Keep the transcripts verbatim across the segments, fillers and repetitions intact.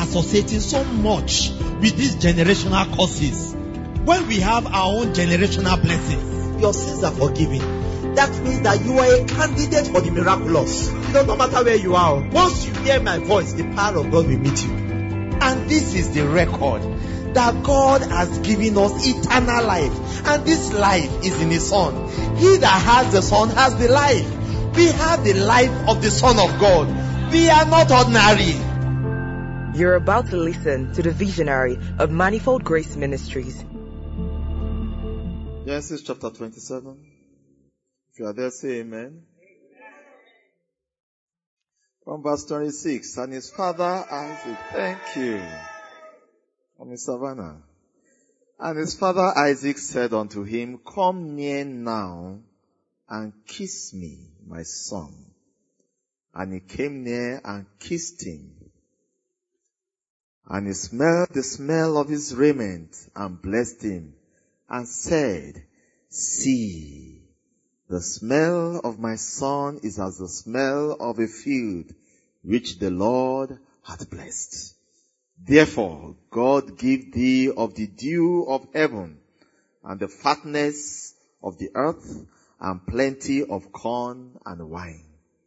associating so much with these generational curses when we have our own generational blessings? Your sins are forgiven. That means that you are a candidate for the miraculous. It does not matter where you are. Once you hear my voice, the power of God will meet you. And this is the record, that God has given us eternal life. And this life is in His Son. He that has the Son has the life. We have the life of the Son of God. We are not ordinary. You're about to listen to the visionary of Manifold Grace Ministries. Genesis chapter twenty-seven. If you are there, say amen. From verse twenty-six. And his father Isaac, thank you. From his Savannah. And his father Isaac said unto him, Come near now and kiss me, my son. And he came near and kissed him. And he smelled the smell of his raiment and blessed him and said, See, the smell of my son is as the smell of a field which the Lord hath blessed. Therefore God give thee of the dew of heaven and the fatness of the earth and plenty of corn and wine.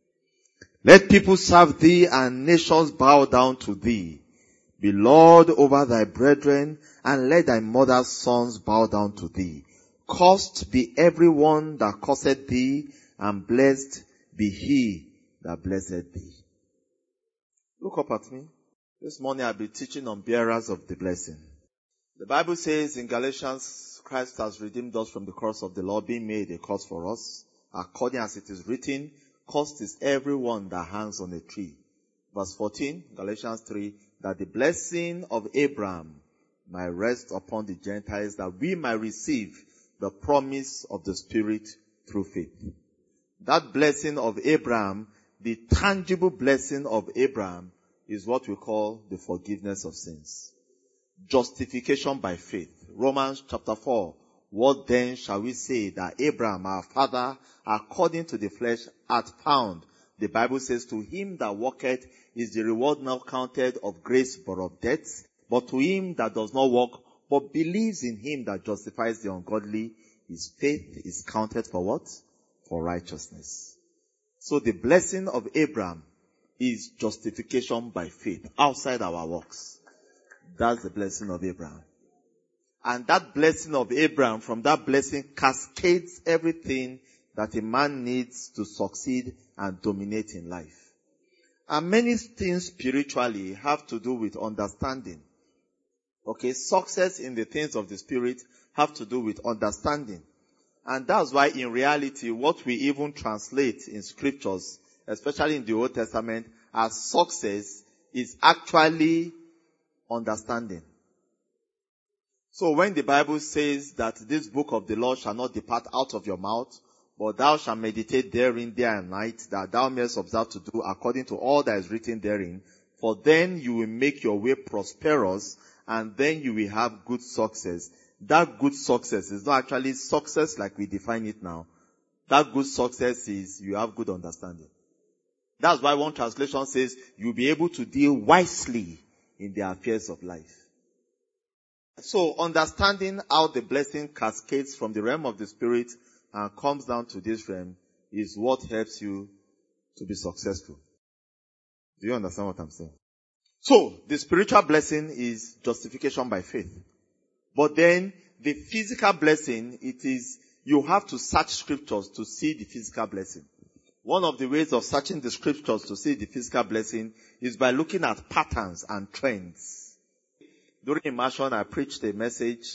Let people serve thee and nations bow down to thee. Be Lord over thy brethren, and let thy mother's sons bow down to thee. Cursed be every one that curseth thee, and blessed be he that blesseth thee. Look up at me. This morning I'll be teaching on bearers of the blessing. The Bible says in Galatians, Christ has redeemed us from the curse of the law, being made a curse for us. According as it is written, cursed is everyone that hangs on a tree. Verse fourteen, Galatians three, that the blessing of Abraham might rest upon the Gentiles, that we might receive the promise of the Spirit through faith. That blessing of Abraham, the tangible blessing of Abraham, is what we call the forgiveness of sins. Justification by faith. Romans chapter four. What then shall we say that Abraham, our father, according to the flesh, hath found? The Bible says, to him that worketh is the reward now counted of grace but of debt. But to him that does not work, but believes in him that justifies the ungodly, his faith is counted for what? For righteousness. So the blessing of Abraham is justification by faith, outside our works. That's the blessing of Abraham. And that blessing of Abraham, from that blessing cascades everything that a man needs to succeed and dominate in life. And many things spiritually have to do with understanding. Okay, success in the things of the Spirit have to do with understanding. And that's why in reality, what we even translate in scriptures, especially in the Old Testament, as success is actually understanding. So when the Bible says that this book of the law shall not depart out of your mouth, but thou shalt meditate therein day and night, that thou mayest observe to do according to all that is written therein, for then you will make your way prosperous, and then you will have good success. That good success is not actually success like we define it now. That good success is you have good understanding. That's why one translation says you'll be able to deal wisely in the affairs of life. So understanding how the blessing cascades from the realm of the Spirit and comes down to this realm is what helps you to be successful. Do you understand what I'm saying? So the spiritual blessing is justification by faith. But then the physical blessing, it is you have to search scriptures to see the physical blessing. One of the ways of searching the scriptures to see the physical blessing is by looking at patterns and trends. During immersion, I preached a message,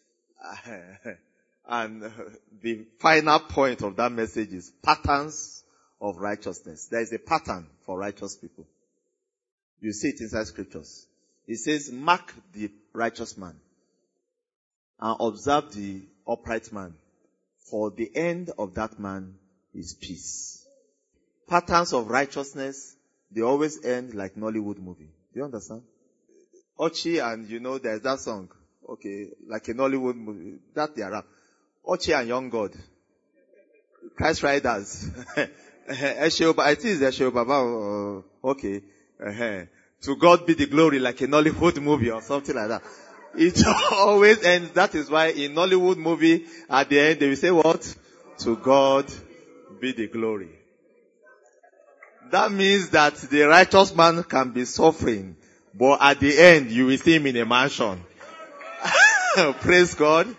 and the final point of that message is patterns of righteousness. There is a pattern for righteous people. You see it inside scriptures. It says, mark the righteous man and observe the upright man, for the end of that man is peace. Patterns of righteousness, they always end like Nollywood movie. Do you understand? Ochi, and you know there's that song, okay, like a Nollywood movie, that they are rap. Ochi and Young God, Christ Riders, I think it's Esho Baba, okay, uh-huh. To God be the glory, like a Nollywood movie or something like that. It always ends. That is why in Nollywood movie, at the end, they will say what? To God be the glory. That means that the righteous man can be suffering, but at the end, you will see him in a mansion. Praise God.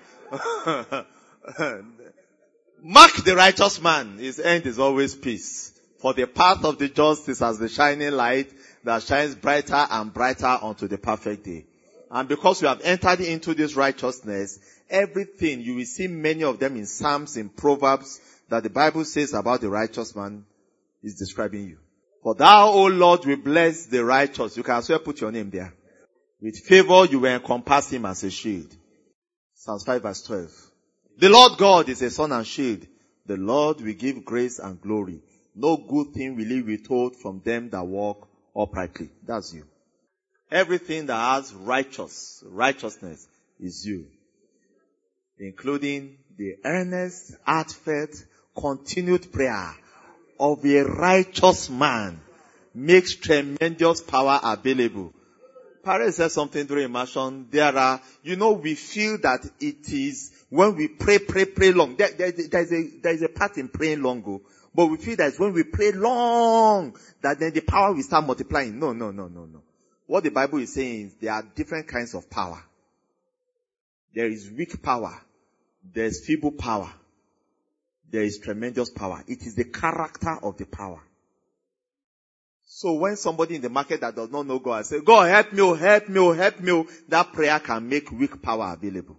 Mark the righteous man. His end is always peace. For the path of the just is as the shining light that shines brighter and brighter unto the perfect day. And because you have entered into this righteousness, everything, you will see many of them in Psalms, in Proverbs, that the Bible says about the righteous man is describing you. For thou, O Lord, will bless the righteous. You can as well put your name there. With favor, you will encompass him as a shield. Psalms five verse twelve. The Lord God is a sun and shield. The Lord will give grace and glory. No good thing will he withhold from them that walk uprightly. That's you. Everything that has righteous, righteousness is you. Including the earnest, heartfelt, continued prayer of a righteous man makes tremendous power available. Parents said something during immersion. There are, you know, we feel that it is when we pray, pray, pray long. There, there, there is a, there is a part in praying long, but we feel that it's when we pray long that then the power will start multiplying. No, no, no, no, no. What the Bible is saying is there are different kinds of power. There is weak power. There is feeble power. There is tremendous power. It is the character of the power. So when somebody in the market that does not know God says, God help me, oh, help me, oh, help me, oh, that prayer can make weak power available.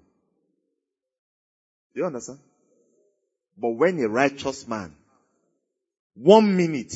Do you understand? But when a righteous man, one minute,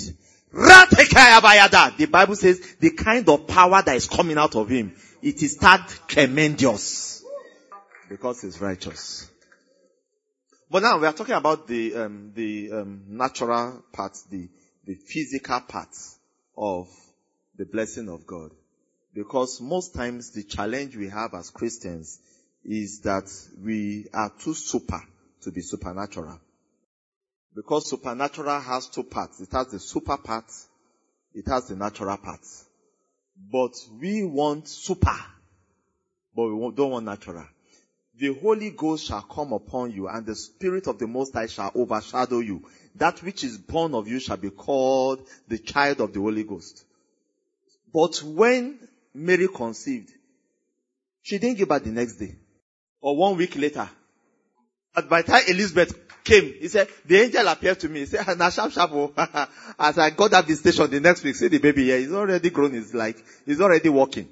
the Bible says the kind of power that is coming out of him, it is tagged tremendous. Because he's righteous. But now we are talking about the um, the um, natural parts, the, the physical parts of the blessing of God. Because most times the challenge we have as Christians is that we are too super to be supernatural. Because supernatural has two parts. It has the super part. It has the natural part. But we want super. But we don't want natural. The Holy Ghost shall come upon you, and the Spirit of the Most High shall overshadow you. That which is born of you shall be called the child of the Holy Ghost. But when Mary conceived, she didn't give birth the next day. Or one week later. But by the time Elizabeth came, he said, the angel appeared to me. He said, nah, sharp, sharp. As I got that visitation the next week, see the baby here, he's already grown, he's like, he's already walking.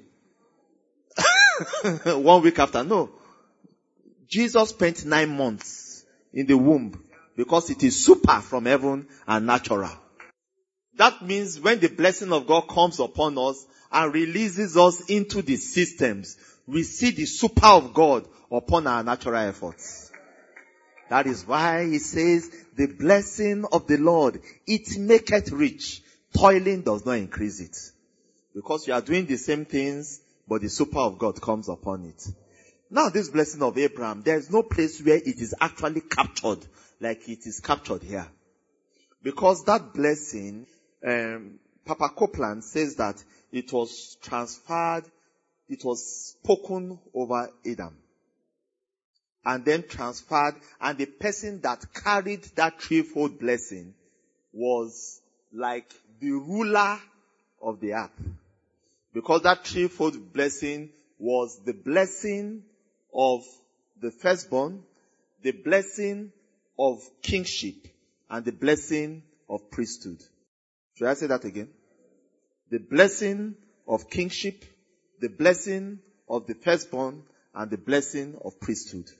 One week after, no. Jesus spent nine months in the womb because it is super from heaven and natural. That means when the blessing of God comes upon us and releases us into the systems, we see the super of God upon our natural efforts. That is why he says, the blessing of the Lord, it maketh rich. Toiling does not increase it. Because you are doing the same things, but the super of God comes upon it. Now this blessing of Abraham, there is no place where it is actually captured like it is captured here. Because that blessing, um, Papa Copeland says that it was transferred, it was spoken over Adam. And then transferred, and the person that carried that threefold blessing was like the ruler of the earth. Because that threefold blessing was the blessing of the firstborn, the blessing of kingship, and the blessing of priesthood. Should I say that again? The blessing of kingship, the blessing of the firstborn, and the blessing of priesthood.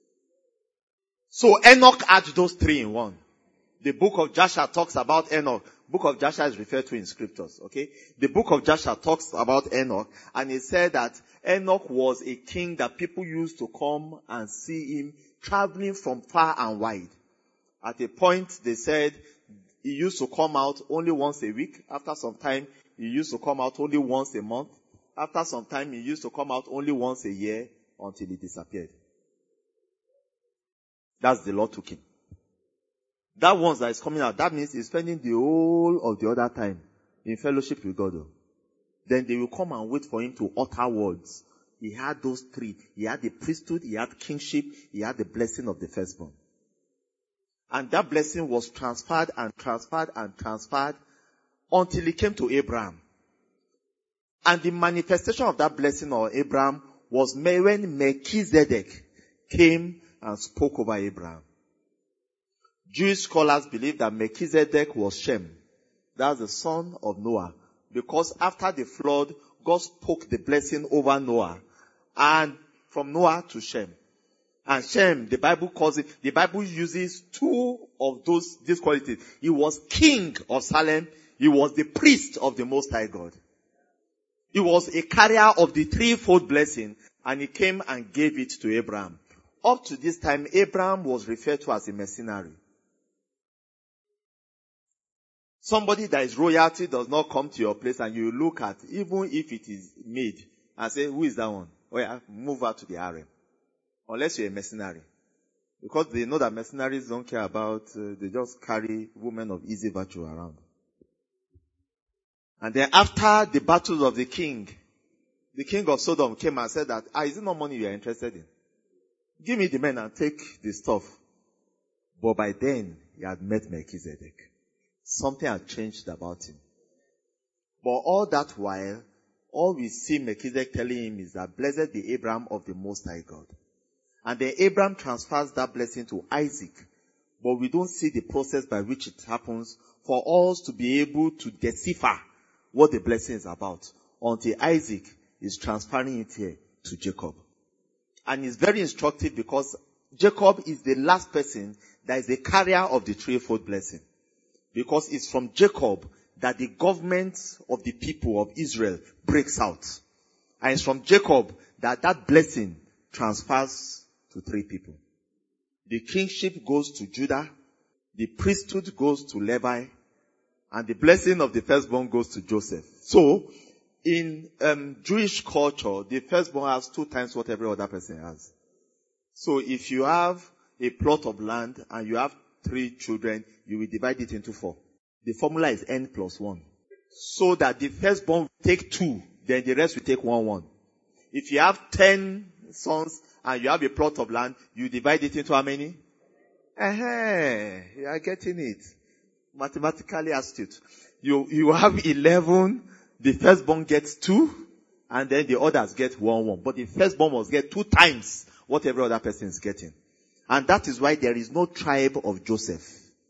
So Enoch had those three in one. The book of Joshua talks about Enoch. Book of Joshua is referred to in scriptures, okay? The book of Joshua talks about Enoch, and it said that Enoch was a king that people used to come and see him traveling from far and wide. At a point, they said he used to come out only once a week. After some time, he used to come out only once a month. After some time, he used to come out only once a year until he disappeared. That's the Lord took him. That one that is coming out, that means he's spending the whole of the other time in fellowship with God. Then they will come and wait for him to utter words. He had those three. He had the priesthood, he had kingship, he had the blessing of the firstborn. And that blessing was transferred and transferred and transferred until it came to Abraham. And the manifestation of that blessing on Abraham was when Melchizedek came and spoke over Abraham. Jewish scholars believe that Melchizedek was Shem. That's the son of Noah. Because after the flood, God spoke the blessing over Noah. And from Noah to Shem. And Shem, the Bible calls it, the Bible uses two of those, these qualities. He was king of Salem. He was the priest of the Most High God. He was a carrier of the threefold blessing, and he came and gave it to Abraham. Up to this time, Abraham was referred to as a mercenary. Somebody that is royalty does not come to your place and you look at, even if it is made, and say, who is that one? Oh yeah, move her to the harem. Unless you're a mercenary. Because they know that mercenaries don't care about, uh, they just carry women of easy virtue around. And then after the battles of the king, the king of Sodom came and said that, ah, is it not money you are interested in? Give me the men and take the stuff. But by then, he had met Melchizedek. Something had changed about him. But all that while, all we see Melchizedek telling him is that blessed be Abraham of the Most High God. And then Abraham transfers that blessing to Isaac. But we don't see the process by which it happens for us to be able to decipher what the blessing is about until Isaac is transferring it here to Jacob. And it's very instructive because Jacob is the last person that is the carrier of the threefold blessing. Because it's from Jacob that the government of the people of Israel breaks out. And it's from Jacob that that blessing transfers to three people. The kingship goes to Judah, the priesthood goes to Levi, and the blessing of the firstborn goes to Joseph. So, in um, Jewish culture, the firstborn has two times what every other person has. So if you have a plot of land and you have three children, you will divide it into four. The formula is n plus one. So that the firstborn will take two, then the rest will take one, one. If you have ten sons and you have a plot of land, you divide it into how many? Uh-huh. You are getting it. Mathematically astute. You, you have eleven, the firstborn gets two, and then the others get one, one. But the firstborn must get two times what every other person is getting. And that is why there is no tribe of Joseph.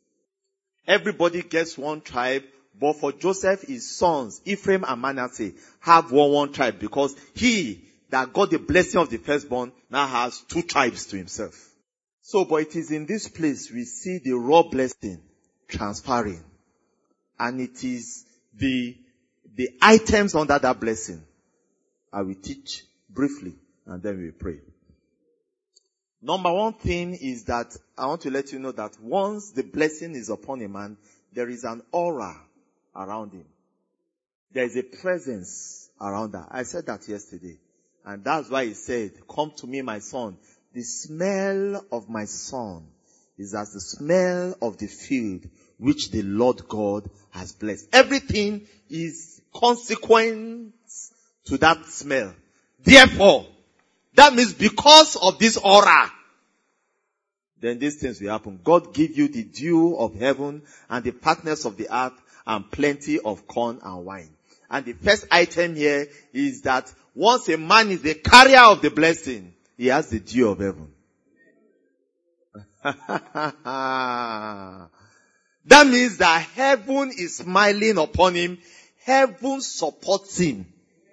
Everybody gets one tribe, but for Joseph, his sons, Ephraim and Manasseh, have one, one tribe because he that got the blessing of the firstborn now has two tribes to himself. So, but it is in this place we see the raw blessing transferring. And it is the, the items under that blessing I will teach briefly and then we will pray. Number one thing is that I want to let you know that once the blessing is upon a man, there is an aura around him. There is a presence around that. I said that yesterday. And that's why he said, come to me, my son. The smell of my son is as the smell of the field which the Lord God has blessed. Everything is consequence to that smell. Therefore, that means because of this aura, then these things will happen. God give you the dew of heaven and the fatness of the earth and plenty of corn and wine. And the first item here is that once a man is the carrier of the blessing, he has the dew of heaven. That means that heaven is smiling upon him. Heaven supports him.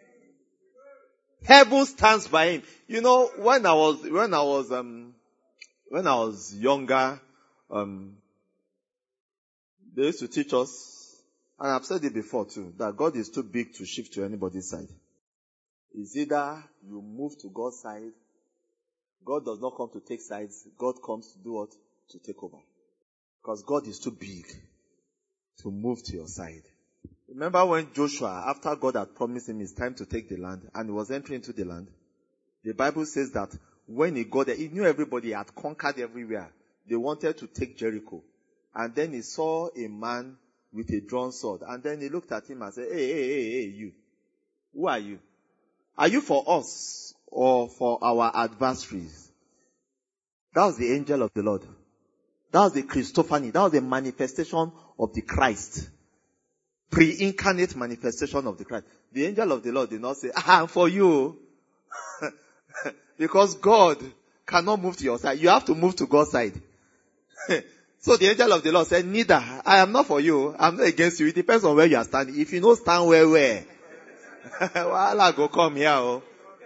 Heaven stands by him. You know, when I was, when I was, um, when I was younger, um, they used to teach us, and I've said it before too, that God is too big to shift to anybody's side. It's either you move to God's side. God does not come to take sides. God comes to do what? To take over. Because God is too big to move to your side. Remember when Joshua, after God had promised him it's time to take the land, and he was entering into the land, the Bible says that when he got there, he knew everybody had conquered everywhere. They wanted to take Jericho. And then he saw a man with a drawn sword. And then he looked at him and said, hey, hey, hey, hey, you. Who are you? Are you for us or for our adversaries? That was the angel of the Lord. That was the Christophany. That was the manifestation of the Christ. Pre-incarnate manifestation of the Christ. The angel of the Lord did not say, ah, I'm for you. Because God cannot move to your side. You have to move to God's side. So the angel of the Lord said, neither. I am not for you. I'm not against you. It depends on where you are standing. If you don't stand where, where? Wala go come here. Oh.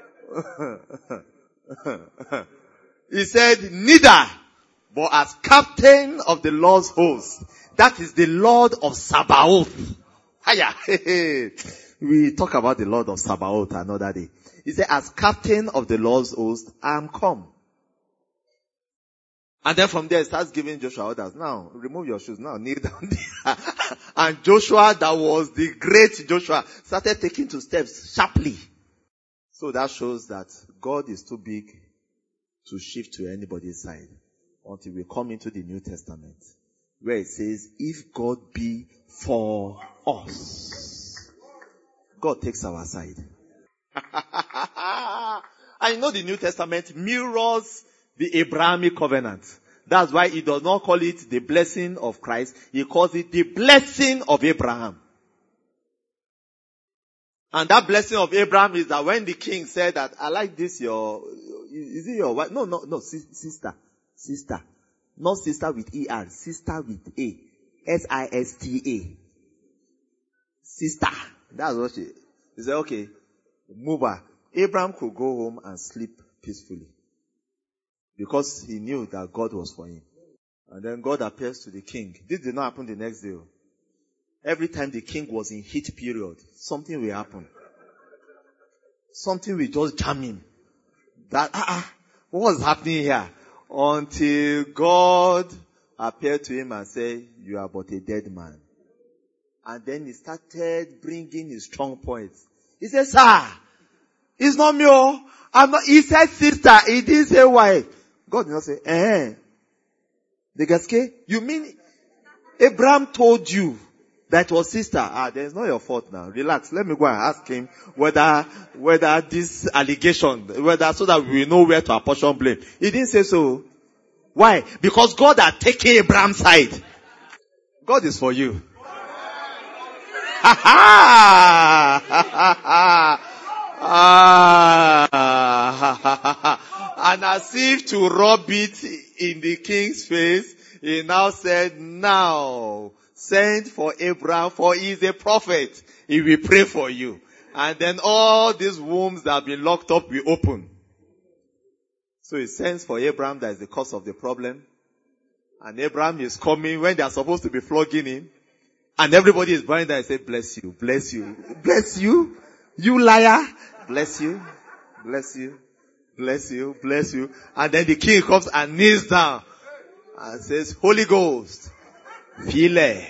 He said, neither. But as captain of the Lord's host. That is the Lord of Sabaoth. Hiya. We talk about the Lord of Sabaoth another day. He said, as captain of the Lord's host, I am come. And then from there, he starts giving Joshua orders. Now, remove your shoes. Now, kneel down there. And Joshua, that was the great Joshua, started taking two steps sharply. So that shows that God is too big to shift to anybody's side until we come into the New Testament, where it says, if God be for us, God takes our side. I know the New Testament mirrors the Abrahamic covenant. That's why he does not call it the blessing of Christ. He calls it the blessing of Abraham. And that blessing of Abraham is that when the king said that, I like this, your, is it your wife? No, no, no, sister. Sister. Not sister with E R. Sister with A. S I S T A. Sister. That's what she, he said, okay, move her. Abraham could go home and sleep peacefully. Because he knew that God was for him. And then God appears to the king. This did not happen the next day. Every time the king was in heat period, something will happen. Something will just jam him. That, ah, ah, what was happening here? Until God appeared to him and said, you are but a dead man. And then he started bringing his strong points. He said, sir, it's not me. Oh. I'm not, he said sister, he didn't say wife. God did not say, eh. The gaske, you mean Abraham told you that was sister? Ah, there's not your fault now. Relax. Let me go and ask him whether, whether this allegation, whether, so that we know where to apportion blame. He didn't say so. Why? Because God had taken Abraham's side. God is for you. Ha ha! Ha ha ha! Ah, and as if to rub it in the king's face, he now said, now, send for Abraham, for he is a prophet. He will pray for you. And then all these wombs that have been locked up will open. So he sends for Abraham, that is the cause of the problem. And Abraham is coming when they are supposed to be flogging him. And everybody is bowing down and say, bless you, bless you, bless you, you liar. Bless you, bless you, bless you, bless you. And then the king comes and kneels down and says, Holy Ghost, file.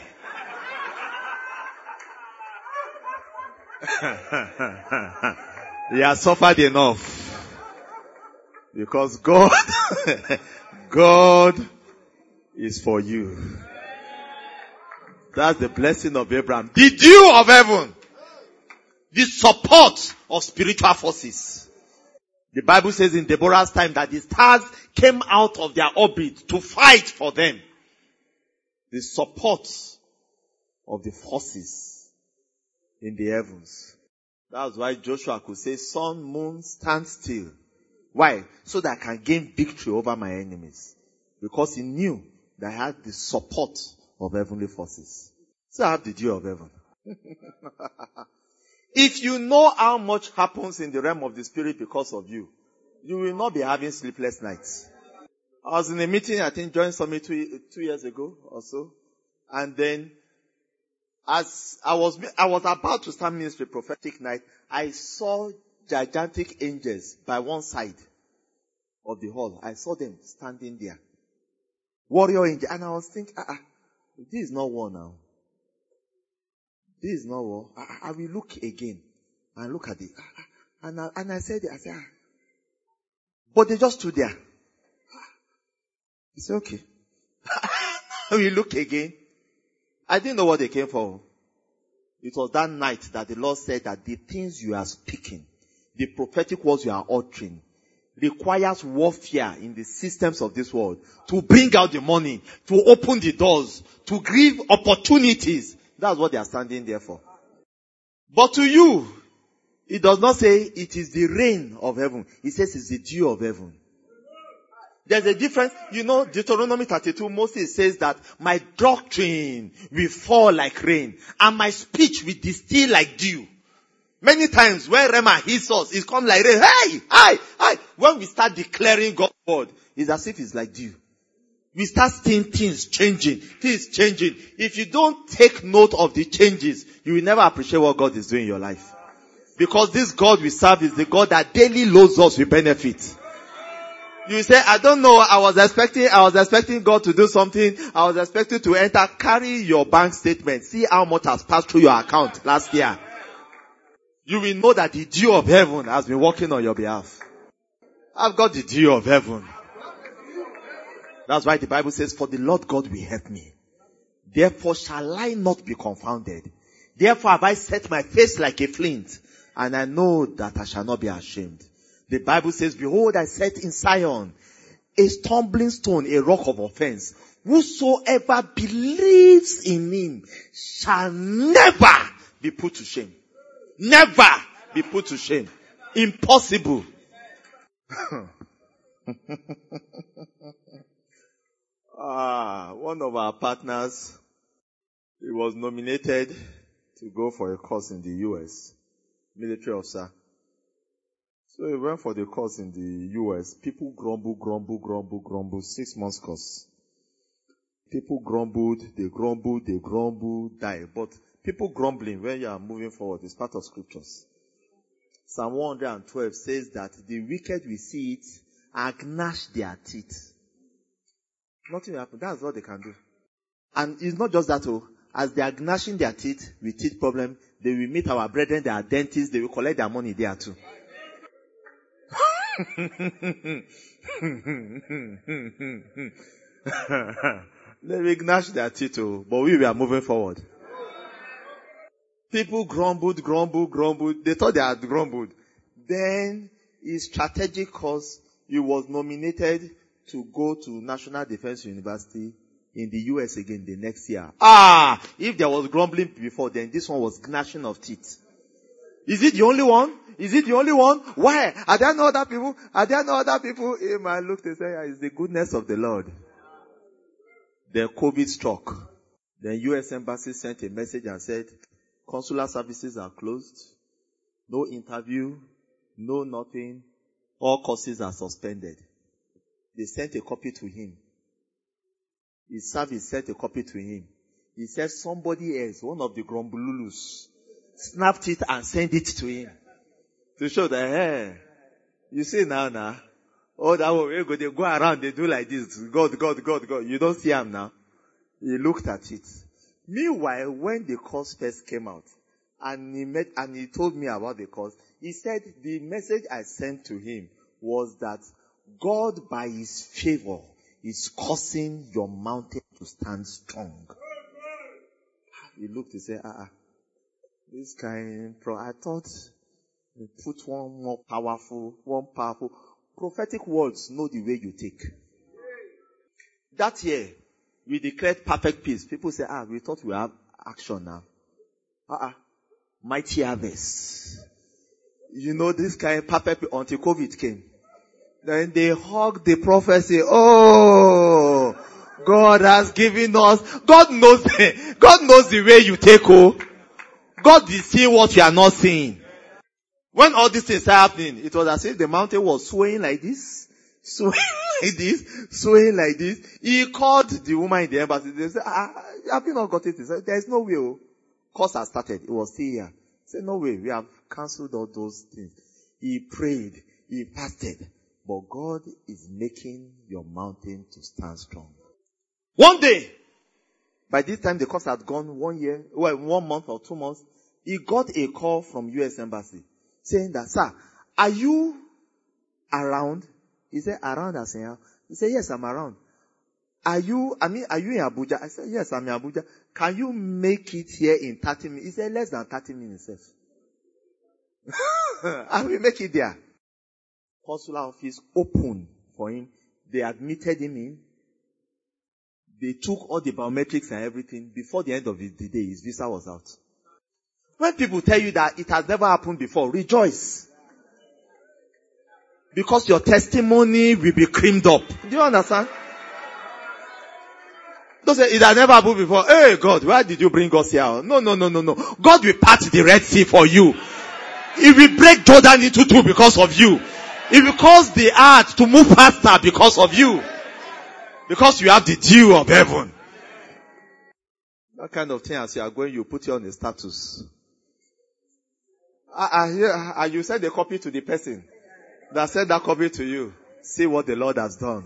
He has suffered enough. Because God, God is for you. That's the blessing of Abraham. The dew of heaven. The support of spiritual forces. The Bible says in Deborah's time that the stars came out of their orbit to fight for them. The support of the forces in the heavens. That's why Joshua could say, sun, moon, stand still. Why? So that I can gain victory over my enemies. Because he knew that I had the support of heavenly forces. So I have the dew of heaven. If you know how much happens in the realm of the spirit because of you, you will not be having sleepless nights. I was in a meeting, I think, joined Summit two, two years ago or so. And then, as I was, I was about to start ministry prophetic night, I saw gigantic angels by one side of the hall. I saw them standing there. Warrior angel. And I was thinking, ah, ah, this is not war now. This is not war. I, I will look again and look at it. And I, and I said, I said, ah. But they just stood there. He said, okay. I will look again. I didn't know what they came for. It was that night that the Lord said that the things you are speaking, the prophetic words you are uttering, requires warfare in the systems of this world to bring out the money, to open the doors, to give opportunities. That's what they are standing there for. But to you, it does not say it is the rain of heaven. It says it's the dew of heaven. There's a difference. You know, Deuteronomy thirty-two, Moses says that my doctrine will fall like rain and my speech will distill like dew. Many times when Rema hits us, it comes like rain. Hey, hey, hey. When we start declaring God's word, it's as if it's like dew. We start seeing things changing, things changing. If you don't take note of the changes, you will never appreciate what God is doing in your life. Because this God we serve is the God that daily loads us with benefits. You say, I don't know, I was expecting, I was expecting God to do something, I was expecting to enter, carry your bank statement, see how much has passed through your account last year. You will know that the dew of heaven has been working on your behalf. I've got the dew of heaven. That's why the Bible says, for the Lord God will help me. Therefore shall I not be confounded. Therefore have I set my face like a flint, and I know that I shall not be ashamed. The Bible says, behold, I set in Zion a stumbling stone, a rock of offense. Whosoever believes in him shall never be put to shame. Never be put to shame. Impossible. ah, one of our partners, he was nominated to go for a course in the U S, military officer. So he went for the course in the U S. People grumble, grumble, grumble, grumble. Six months course. People grumbled, they grumbled, they grumbled, die. But people grumbling when you are moving forward is part of scriptures. Psalm one hundred twelve says that the wicked will see it and gnash their teeth. Nothing will happen. That's what they can do. And it's not just that. Oh, as they are gnashing their teeth with teeth problem, they will meet our brethren, they are dentists, they will collect their money there too. They will gnash their teeth, oh, but we were moving forward. People grumbled, grumbled, grumbled. They thought they had grumbled. Then, his strategic course, he was nominated to go to National Defense University in the U S again the next year. Ah! If there was grumbling before, then this one was gnashing of teeth. Is it the only one? Is it the only one? Why? Are there no other people? Are there no other people? He might look and say, it's the goodness of the Lord. Then COVID struck. Then U S Embassy sent a message and said, consular services are closed. No interview. No nothing. All courses are suspended. They sent a copy to him. His service sent a copy to him. He said somebody else, one of the grumbululus, snapped it and sent it to him. To show that, hey, you see now, now, oh, that way, they go around, they do like this. God, God, God, God. You don't see him now. He looked at it. Meanwhile, when the course first came out, and he met, and he told me about the course, he said the message I sent to him was that God, by his favor, is causing your mountain to stand strong. He looked and said, ah, ah, this kind, pro, I thought, we put one more powerful, one powerful, prophetic words know the way you take. That year, we declared perfect peace. People say, ah, we thought we have action now. Ah, uh-uh. Mighty harvest. You know, this kind of perfect until COVID came. Then they hugged the prophecy. Oh, God has given us. God knows the, God knows the way you take. Oh, God is seeing what you are not seeing. When all these things are happening, it was as if the mountain was swaying like this, swaying like this, swaying like this. He called the woman in the embassy. They said, ah, have you not got it? He said, there is no way. Oh. Course has started. It was still here. He said, no way. We have cancelled all those things. He prayed. He fasted. But God is making your mountain to stand strong. One day, by this time the course had gone one year, well, one month or two months, he got a call from U S Embassy saying that, sir, are you around? He said, around as in how? He said, yes, I'm around. are you, I mean, are you in Abuja? I said, yes, I'm in Abuja. Can you make it here in thirty minutes? He said, less than thirty minutes. I will make it there. Consular office open for him. They admitted him in. They took all the biometrics and everything. Before the end of the day, his visa was out. When people tell you that it has never happened before, rejoice. Because your testimony will be creamed up. Do you understand? Don't say, it has never happened before. Hey God, why did you bring us here? No, no, no, no, no. God will part the Red Sea for you. He will break Jordan into two because of you. He will cause the earth to move faster because of you. Because you have the dew of heaven. That kind of thing, as you are going, you put it on the status. I, I hear, I, you send a copy to the person that sent that copy to you. See what the Lord has done.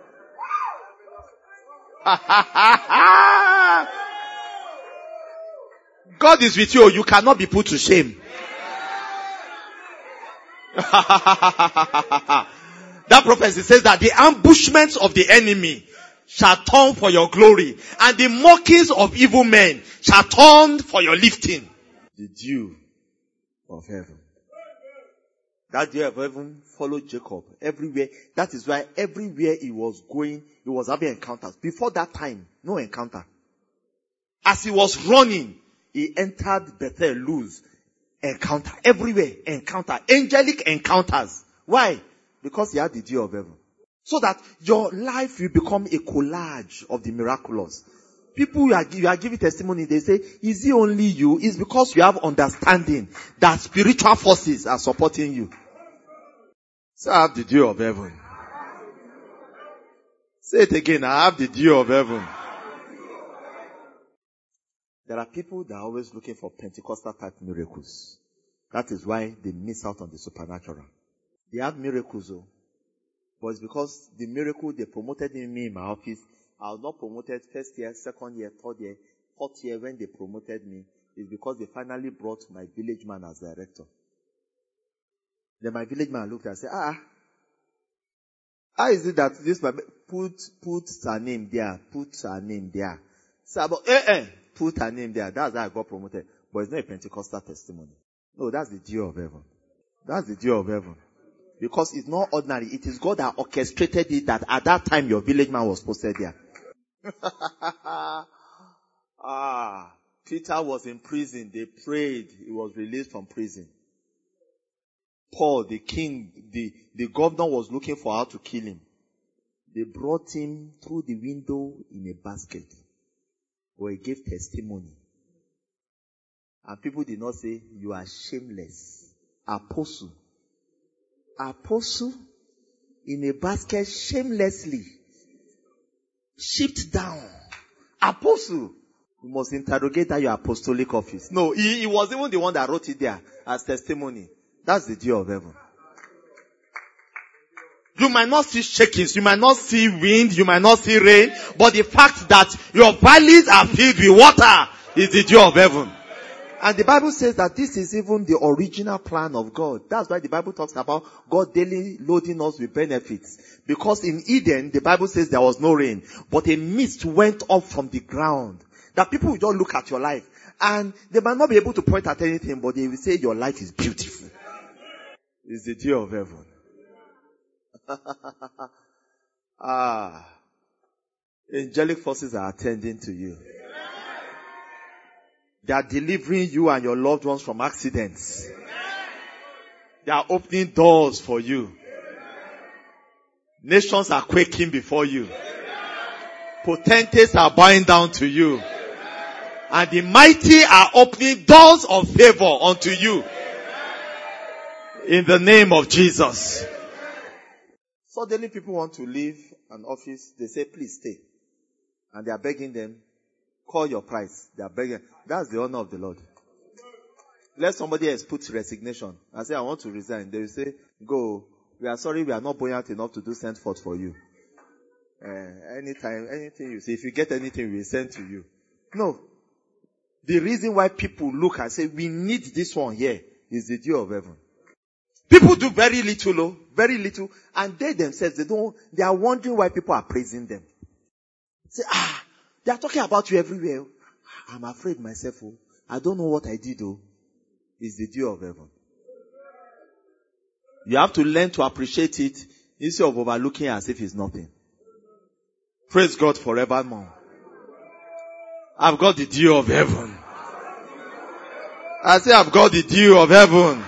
God is with you. You cannot be put to shame. That prophecy says that the ambushments of the enemy shall turn for your glory, and the mockings of evil men shall turn for your lifting. The dew of heaven. That dew of heaven followed Jacob everywhere. That is why everywhere he was going, he was having encounters. Before that time, no encounter. As he was running, he entered Bethel, Luz. Encounter. Everywhere, encounter. Angelic encounters. Why? Because he had the dew of heaven. So that your life will become a collage of the miraculous. People you are, you are giving testimony, they say, is it only you? It's because you have understanding that spiritual forces are supporting you. So I have the dew of heaven. Say it again, I have the dew of heaven. There are people that are always looking for Pentecostal type miracles. That is why they miss out on the supernatural. They have miracles, though. But it's because the miracle they promoted in me in my office, I was not promoted first year, second year, third year, fourth year when they promoted me, is because they finally brought my village man as director. Then my village man looked and said, ah, how is it that this, put, put her name there, put her name there. So, but, eh, eh, put her name there. That's how I got promoted. But it's not a Pentecostal testimony. No, that's the dew of heaven. That's the dew of heaven. Because it's not ordinary. It is God that orchestrated it that at that time your village man was posted there. ah, Peter was in prison. They prayed. He was released from prison. Paul, the king, the, the governor was looking for how to kill him. They brought him through the window in a basket. Where he gave testimony. And people did not say, you are shameless. Apostle. Apostle in a basket shamelessly. Shipped down. Apostle. You must interrogate that your apostolic office. No, he, he was even the one that wrote it there as testimony. That's the dew of heaven. You might not see shakings, you might not see wind, you might not see rain, but the fact that your valleys are filled with water is the dew of heaven. And the Bible says that this is even the original plan of God. That's why the Bible talks about God daily loading us with benefits. Because in Eden, the Bible says there was no rain, but a mist went up from the ground. That people will just look at your life, and they might not be able to point at anything, but they will say your life is beautiful. It's the dew of heaven. ah, angelic forces are attending to you. They are delivering you and your loved ones from accidents. They are opening doors for you. Nations are quaking before you. Potentates are bowing down to you. And the mighty are opening doors of favor unto you. In the name of Jesus. Suddenly people want to leave an office. They say, please stay. And they are begging them, call your price. They are begging. That's the honor of the Lord. Let somebody else put resignation and say, I want to resign. They will say, go. We are sorry we are not buoyant enough to do send forth for you. Uh, anytime, anything you say, if you get anything, we will send to you. No. The reason why people look and say, we need this one here is the dew of heaven. People do very little, oh, very little, and they themselves, they don't, they are wondering why people are praising them. Say, ah, they are talking about you everywhere. I'm afraid myself. Oh. I don't know what I did though. It's the dew of heaven. You have to learn to appreciate it instead of overlooking as if it's nothing. Praise God forevermore. I've got the dew of heaven. I say I've got the dew of heaven.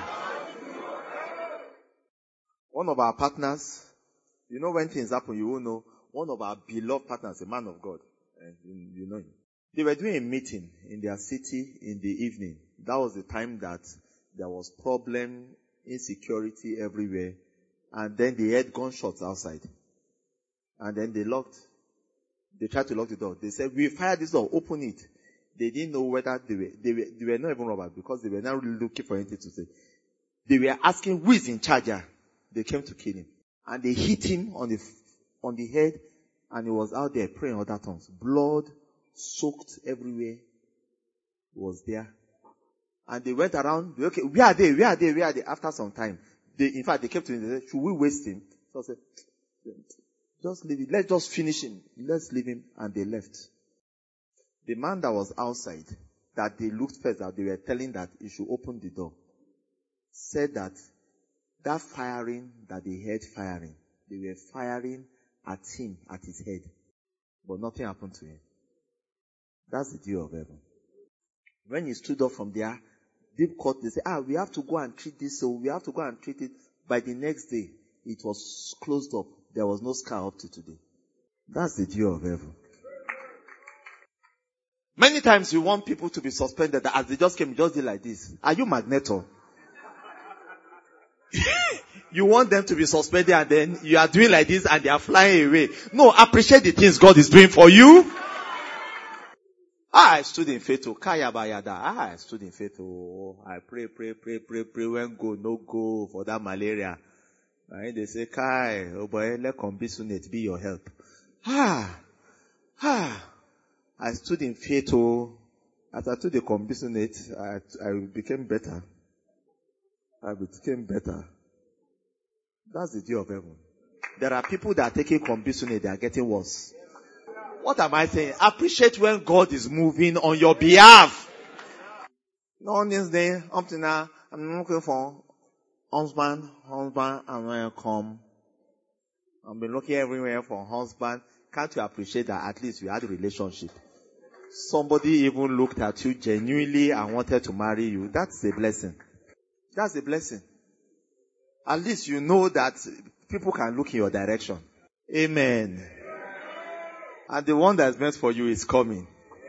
One of our partners, you know when things happen, you will know, one of our beloved partners, a man of God, and you know him. They were doing a meeting in their city in the evening. That was the time that there was problem, insecurity everywhere. And then they heard gunshots outside. And then they locked. They tried to lock the door. They said, we fired this door, open it. They didn't know whether they were, they were, they were not even robbers because they were not really looking for anything to say. They were asking who is in charge. They came to kill him. And they hit him on the, on the head and he was out there praying other tongues. Blood soaked everywhere was there. And they went around, okay, where are they? Where are they? Where are they? After some time, they, in fact, they kept to him, they said, should we waste him? So I said, just leave it. Let's just finish him. Let's leave him. And they left. The man that was outside, that they looked first, that they were telling that he should open the door, said that that firing that they heard firing, they were firing at him, at his head. But nothing happened to him. That's the dew of heaven. When he stood up from there, deep court, they said, ah, we have to go and treat this, so we have to go and treat it. By the next day, it was closed up. There was no scar up to today. That's the dew of heaven. Many times you want people to be suspended, as they just came, you just did like this. Are you Magneto? You want them to be suspended and then you are doing like this and they are flying away. No, appreciate the things God is doing for you. Ah, I stood in faith. Kaya bayada. Ah, I stood in faith. Oh, I pray, pray, pray, pray, pray. When go, no go for that malaria. And they say, Kai, oh boy, let Combisonate be your help. Ah, ah. I stood in faith. Oh, as I took the Combisonate, I, I became better. I became better. That's the dew of heaven. There are people that are taking Combisonate, they are getting worse. What am I saying? Appreciate when God is moving on your behalf. On this day, up to now, I'm looking for husband, husband, and when I come, I've been looking everywhere for husband. Can't you appreciate that at least you had a relationship? Somebody even looked at you genuinely and wanted to marry you. That's a blessing. That's a blessing. At least you know that people can look in your direction. Amen. And the one that's meant for you is coming.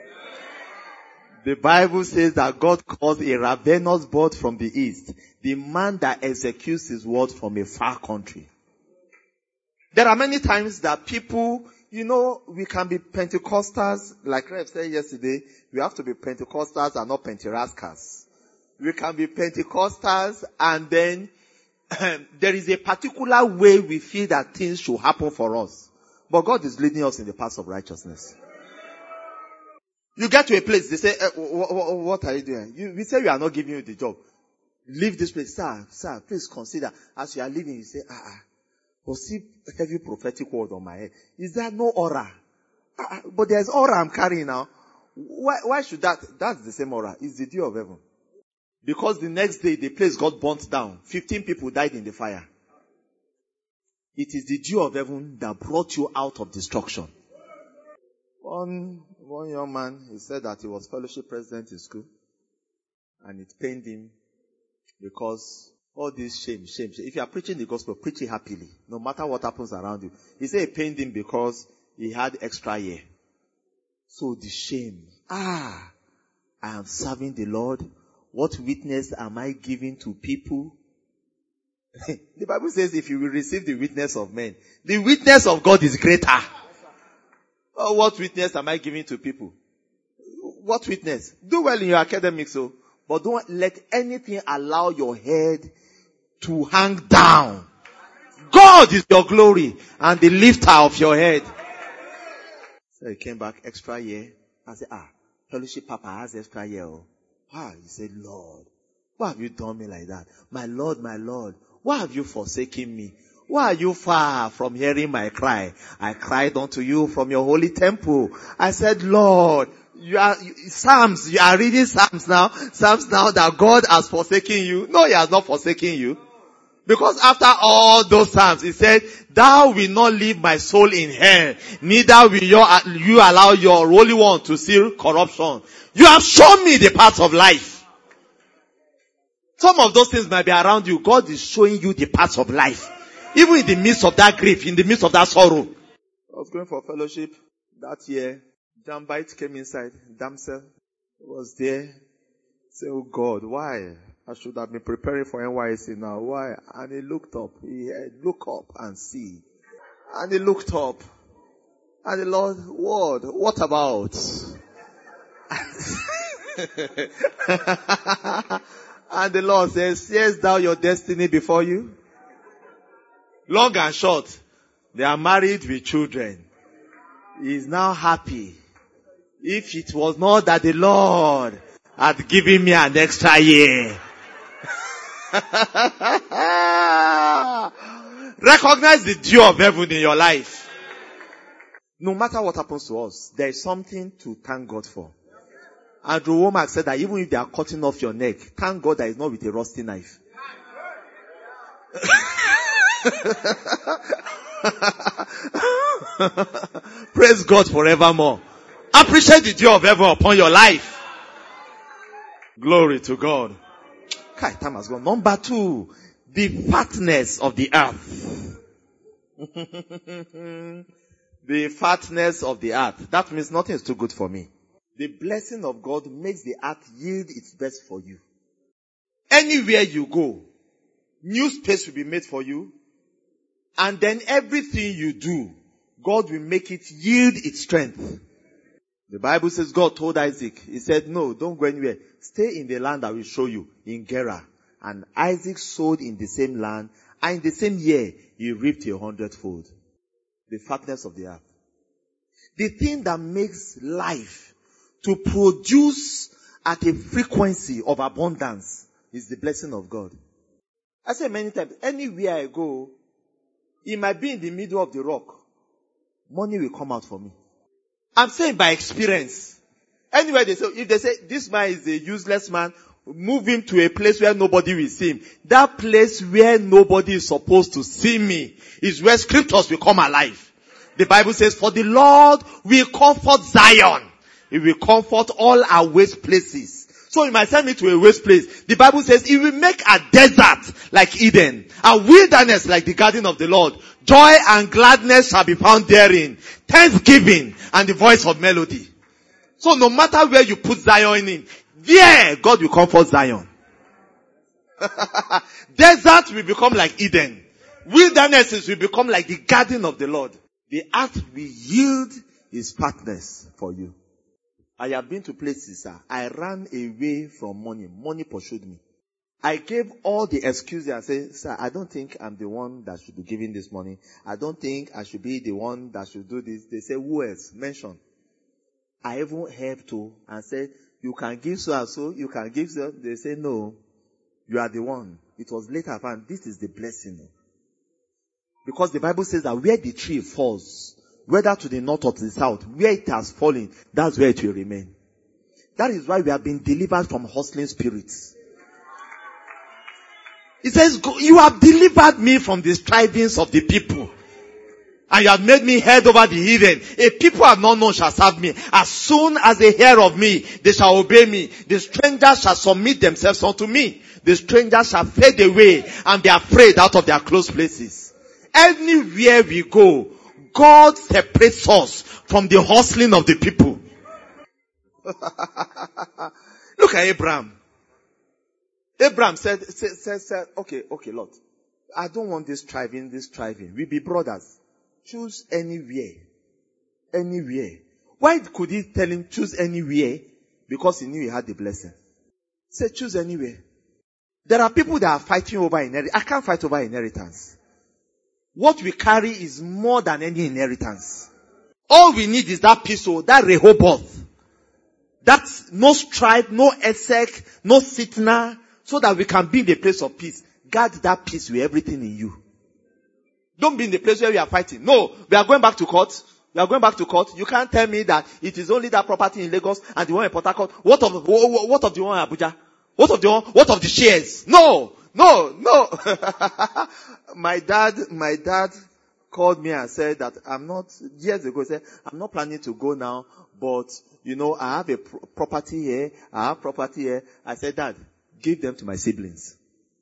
The Bible says that God calls a ravenous bird from the east, the man that executes his word from a far country. There are many times that people, you know, we can be Pentecostals, like Rev said yesterday, we have to be Pentecostals and not Penterascas. We can be Pentecostals and then there is a particular way we feel that things should happen for us. But God is leading us in the path of righteousness. You get to a place, they say, eh, what, what, what are you doing? You, we say we are not giving you the job. Leave this place. Sir, sir, please consider. As you are leaving, you say, ah, ah, but see heavy prophetic word on my head. Is there no aura? Ah, ah, but there's aura I'm carrying now. Why, why should that? That's the same aura. It's the dew of heaven. Because the next day, the place got burnt down. Fifteen people died in the fire. It is the dew of heaven that brought you out of destruction. One, one young man, he said that he was fellowship president in school. And it pained him because all this shame, shame, shame. If you are preaching the gospel, preach it happily. No matter what happens around you. He said it pained him because he had extra year. So the shame. Ah, I am serving the Lord. What witness am I giving to people? The Bible says if you will receive the witness of men, the witness of God is greater. Oh, what witness am I giving to people? What witness? Do well in your academics, so, but don't let anything allow your head to hang down. God is your glory and the lifter of your head. So he came back extra year. I said, ah, fellowship Papa has extra year. Oh. Ah, he said, Lord, why have you done me like that? My Lord, my Lord, why have you forsaken me? Why are you far from hearing my cry? I cried unto you from your holy temple. I said, Lord, you are, you, Psalms, you are reading Psalms now. Psalms now that God has forsaken you. No, He has not forsaken you. Because after all those Psalms, He said, thou will not leave my soul in hell, neither will your, you allow your Holy One to see corruption. You have shown me the path of life. Some of those things might be around you. God is showing you the path of life. Even in the midst of that grief, in the midst of that sorrow. I was going for fellowship that year. Jambite came inside. Damsel was there. Say, oh God, why? I should have been preparing for N Y S C now. Why? And he looked up. He said, look up and see. And he looked up. And the Lord, what? What about? And the Lord says, seest thou your destiny before you? Long and short, they are married with children. He is now happy. If it was not that the Lord had given me an extra year. Recognize the dew of heaven in your life. No matter what happens to us, there is something to thank God for. Andrew Womack said that even if they are cutting off your neck, thank God that it's not with a rusty knife. Praise God forevermore. Appreciate the dew of heaven upon your life. Glory to God. Okay, time has gone. Number two, the fatness of the earth. The fatness of the earth. That means nothing is too good for me. The blessing of God makes the earth yield its best for you. Anywhere you go, new space will be made for you. And then everything you do, God will make it yield its strength. The Bible says God told Isaac, He said, no, don't go anywhere. Stay in the land I will show you, in Gerar. And Isaac sowed in the same land, and in the same year, he reaped a hundredfold. The fatness of the earth. The thing that makes life to produce at a frequency of abundance is the blessing of God. I say many times, anywhere I go, it might be in the middle of the rock. Money will come out for me. I'm saying by experience. Anywhere they say, if they say, this man is a useless man, move him to a place where nobody will see him. That place where nobody is supposed to see me is where scriptures will come alive. The Bible says, for the Lord will comfort Zion. He will comfort all our waste places. So he might send me to a waste place. The Bible says he will make a desert like Eden, a wilderness like the garden of the Lord. Joy and gladness shall be found therein. Thanksgiving and the voice of melody. So no matter where you put Zion in, there God will comfort Zion. Desert will become like Eden. Wildernesses will become like the garden of the Lord. The earth will yield his fatness for you. I have been to places, sir. I ran away from money. Money pursued me. I gave all the excuses and said, sir, I don't think I'm the one that should be giving this money. I don't think I should be the one that should do this. They say, who else? Mention. I even helped to and said, you can give so and so, you can give so. They say, no, you are the one. It was later I found this is the blessing. Because the Bible says that where the tree falls, whether to the north or to the south, where it has fallen, that's where it will remain. That is why we have been delivered from hustling spirits. It says, you have delivered me from the strivings of the people. And you have made me head over the heathen. A people I have not known shall serve me. As soon as they hear of me, they shall obey me. The strangers shall submit themselves unto me. The strangers shall fade away and be afraid out of their close places. Anywhere we go, God separates us from the hustling of the people. Look at Abraham. Abraham said, said, said, said, okay, okay, Lord, I don't want this striving, this striving. We be brothers. Choose anywhere. Anywhere. Why could he tell him choose anywhere? Because he knew he had the blessing. Say choose anywhere. There are people that are fighting over inheritance. I can't fight over inheritance. What we carry is more than any inheritance. All we need is that peace, that Rehoboth. That's no strife, no Esek, no Sitna, so that we can be in a place of peace. Guard that peace with everything in you. Don't be in the place where we are fighting. No, we are going back to court. We are going back to court. You can't tell me that it is only that property in Lagos and the one in Port Harcourt. What of, what of the one in Abuja? What of the one, what of the shares? No, no, no. my dad, my dad called me and said that I'm not, years ago, he said, I'm not planning to go now, but, you know, I have a pro- property here, I have property here. I said, Dad, give them to my siblings.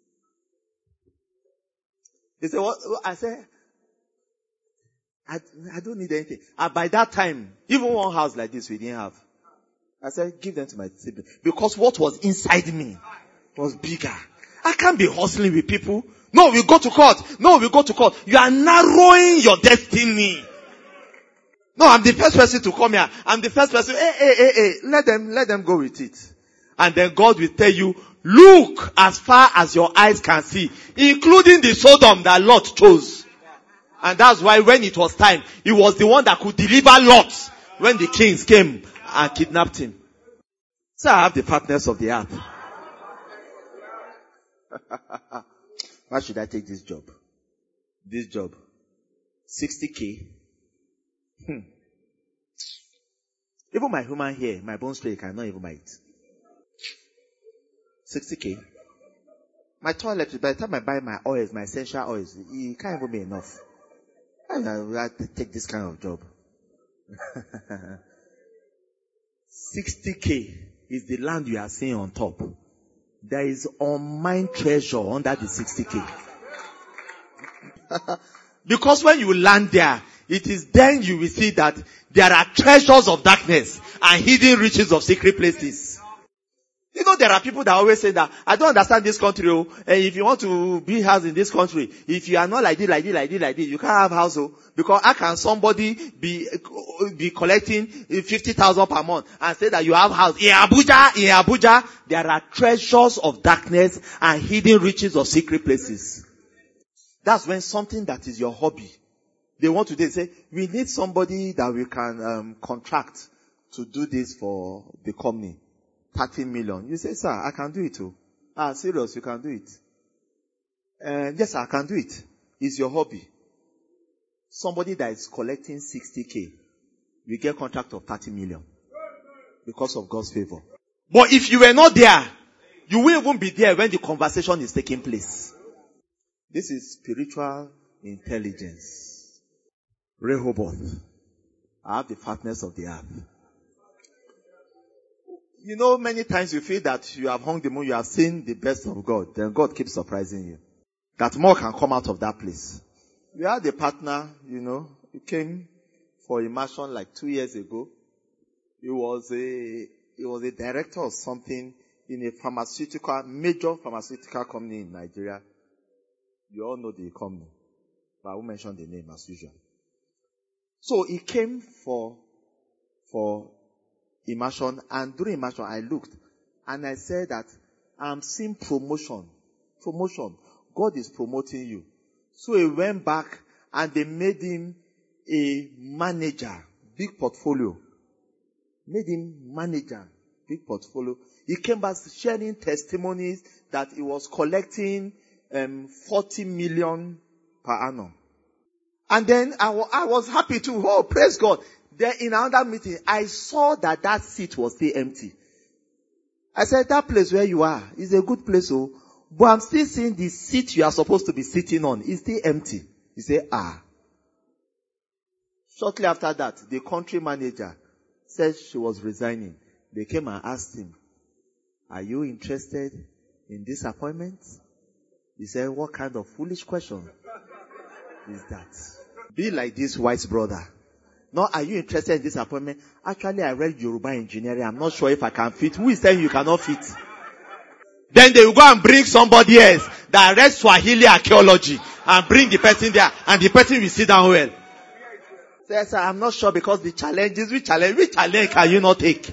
He said, what? I said, I, I don't need anything. And by that time, even one house like this we didn't have. I said, give them to my siblings. Because what was inside me was bigger. I can't be hustling with people. No, we go to court. No, we go to court. You are narrowing your destiny. No, I'm the first person to come here. I'm the first person. Hey, hey, hey, hey. Let them, let them go with it. And then God will tell you, look as far as your eyes can see, including the Sodom that Lot chose. And that's why when it was time, he was the one that could deliver Lot when the kings came and kidnapped him. So I have the fatness of the earth. Why should I take this job? This job. sixty K. Hmm. Even my human hair, my bone straight cannot even buy it. sixty K. My toilet, by the time I buy my oils, my essential oils, it can't even be enough. I have to take this kind of job. sixty K is the land you are seeing on top. There is unmined treasure under the sixty K. Because when you land there, it is then you will see that there are treasures of darkness and hidden riches of secret places. You know, there are people that always say that, I don't understand this country, oh, and if you want to build house in this country, if you are not like this, like this, like this, like this, you can't have house, oh, because how can somebody be, be collecting fifty thousand per month and say that you have house? In Abuja, in Abuja, there are treasures of darkness and hidden riches of secret places. That's when something that is your hobby, they want to, they say, we need somebody that we can um, contract to do this for the company. thirty million. You say, sir, I can do it too. Ah, serious, you can do it. Uh, yes, I can do it. It's your hobby. Somebody that is collecting sixty K, we get contract of thirty million. Because of God's favor. But if you were not there, you will even be there when the conversation is taking place. This is spiritual intelligence. Rehoboth. I have the fatness of the earth. You know, many times you feel that you have hung the moon, you have seen the best of God. Then God keeps surprising you. That more can come out of that place. We had a partner, you know, he came for immersion like two years ago. He was a, he was a director of something in a pharmaceutical, major pharmaceutical company in Nigeria. You all know the company, but I won't mention the name as usual. So he came for, for immersion, and during immersion I looked and I said that I'm seeing promotion. Promotion. God is promoting you. So he went back and they made him a manager, big portfolio. Made him manager, big portfolio. He came back sharing testimonies that he was collecting um, forty million per annum. And then I, w- I was happy to, oh, praise God. Then in another meeting, I saw that that seat was still empty. I said, that place where you are is a good place, oh, but I'm still seeing the seat you are supposed to be sitting on is still empty. He said, ah. Shortly after that, the country manager said she was resigning. They came and asked him, are you interested in this appointment? He said, what kind of foolish question is that? Be like this wise brother. No, are you interested in this appointment? Actually, I read Yoruba engineering. I'm not sure if I can fit. Who is saying you cannot fit? Then they will go and bring somebody else that read Swahili archaeology and bring the person there, and the person will sit down well. Say, sir, I'm not sure because the challenges, which challenge, which challenge can you not take?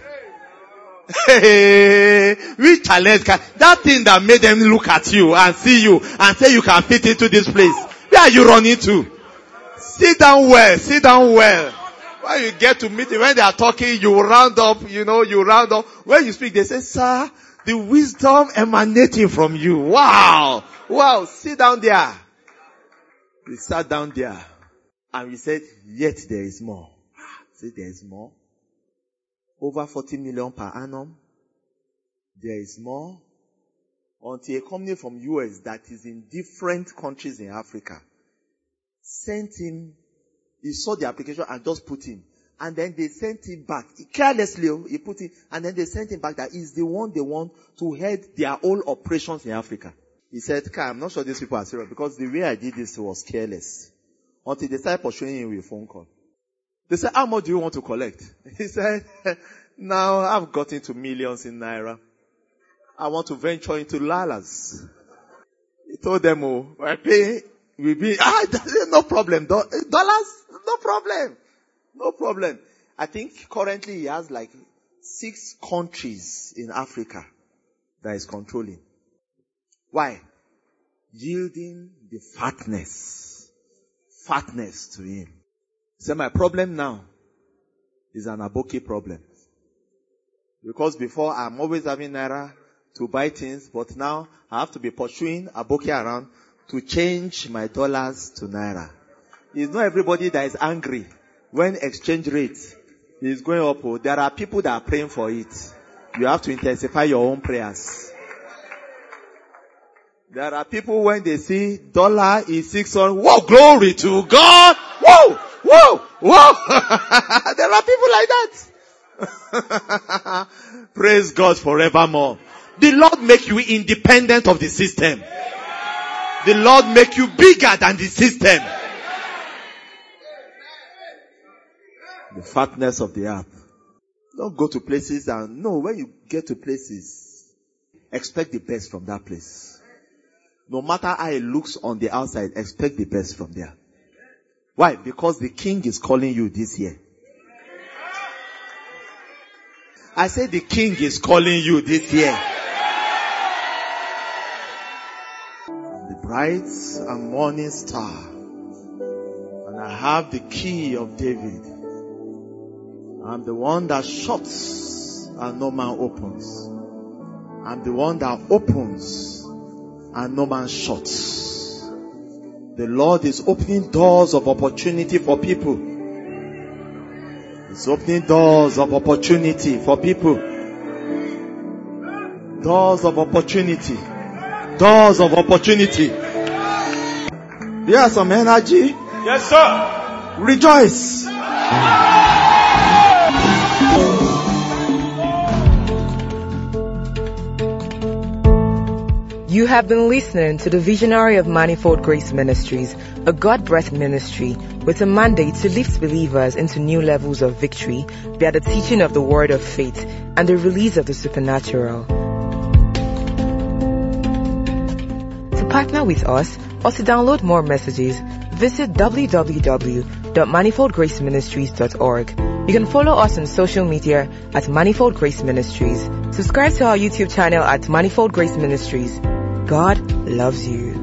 Which challenge can, that thing that made them look at you and see you and say you can fit into this place. Where are you running to? Sit down well, sit down well. When you get to meeting, when they are talking, you round up, you know, you round up. When you speak, they say, sir, the wisdom emanating from you. Wow. Wow. Sit down there. We sat down there and we said, yet there is more. Say there is more. Over forty million per annum. There is more. Until a company from U S that is in different countries in Africa sent him, he saw the application and just put in. And then they sent him back. Carelessly, he put in, and then they sent him back that he's the one they want to head their whole operations in Africa. He said, Kai, I'm not sure these people are serious because the way I did this was careless. Until they started pursuing him with a phone call. They said, how much do you want to collect? He said, now I've got into millions in Naira. I want to venture into Lalas. He told them, oh, I pay, we be, ah, no problem. Do, dollars? No problem. No problem. I think currently he has like six countries in Africa that is controlling. Why? Yielding the fatness. Fatness to him. So my problem now is an Aboki problem. Because before I'm always having Naira to buy things, but now I have to be pursuing Aboki around to change my dollars to Naira. It's not everybody that is angry when exchange rate is going up. There are people that are praying for it. You have to intensify your own prayers. There are people when they see dollar is six hundred, whoa, glory to God! Whoa! Whoa! Whoa! There are people like that. Praise God forevermore. The Lord make you independent of the system. The Lord make you bigger than the system. The fatness of the app. Don't go to places and no, when you get to places, expect the best from that place. No matter how it looks on the outside, expect the best from there. Why? Because the King is calling you this year. I say the King is calling you this year. The bright and morning star. And I have the key of David. I'm the one that shuts and no man opens. I'm the one that opens and no man shuts. The Lord is opening doors of opportunity for people. He's opening doors of opportunity for people. Doors of opportunity. Doors of opportunity. You have some energy? Yes, sir. Rejoice. You have been listening to the Visionary of Manifold Grace Ministries, a God-breathed ministry with a mandate to lift believers into new levels of victory via the teaching of the word of faith and the release of the supernatural. To partner with us or to download more messages, visit w w w dot manifold grace ministries dot org. You can follow us on social media at Manifold Grace Ministries. Subscribe to our YouTube channel at Manifold Grace Ministries. God loves you.